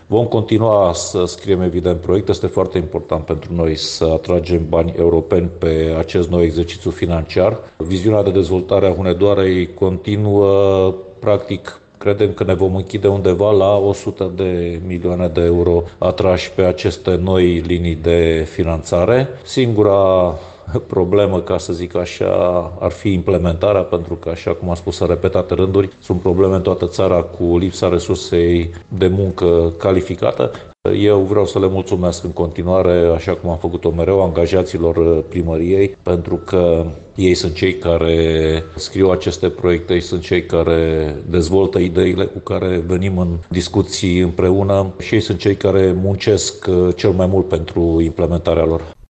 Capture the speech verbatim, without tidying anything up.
Vom continua să scriem evident proiecte. Este foarte important pentru noi să atragem bani europeni pe acest nou exercițiu financiar. Viziunea de dezvoltare a Hunedoarei continuă, practic. Credem că ne vom închide undeva la o sută de milioane de euro atrași pe aceste noi linii de finanțare. Singura problemă, ca să zic așa, ar fi implementarea, pentru că, așa cum am spus în repetate rânduri, sunt probleme în toată țara cu lipsa resursei de muncă calificată. Eu vreau să le mulțumesc în continuare, așa cum am făcut-o mereu, angajaților primăriei, pentru că ei sunt cei care scriu aceste proiecte, ei sunt cei care dezvoltă ideile cu care venim în discuții împreună și ei sunt cei care muncesc cel mai mult pentru implementarea lor.